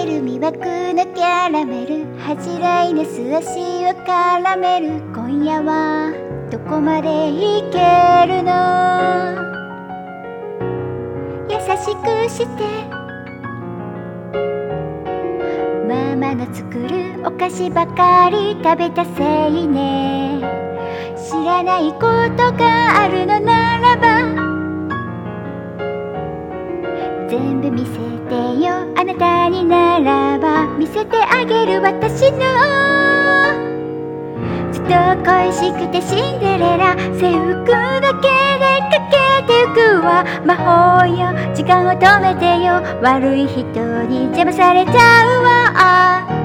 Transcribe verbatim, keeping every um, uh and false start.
る魅惑のキャラメル、恥じらいの素足を絡める。今夜はどこまでいけるの。優しくしてママの作るお菓子ばかり食べたせいね。知らないことがあるのならば全部見せてよ。あなたにならば見せてあげる。私のずっと恋しくてシンデレラ、制服だけでかけてゆくわ。魔法よ時間を止めてよ。悪い人に邪魔されちゃうわ。